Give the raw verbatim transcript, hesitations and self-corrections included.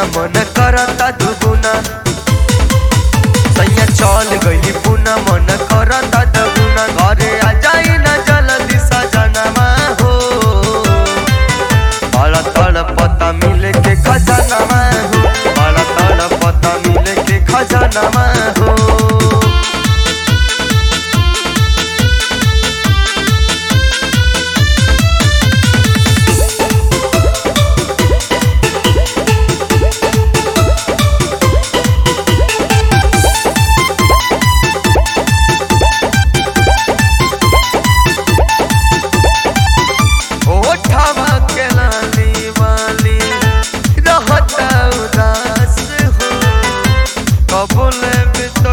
बिना मन करता दुगुना सैया चल गई पुना मन करता दुगुना घरे आ जाई ना जल्दी सजनमा हो बड़ा तड़पता मिले के खजानमा हो बड़ा तड़पता मिले के खजानमा हो। कबूल भी तो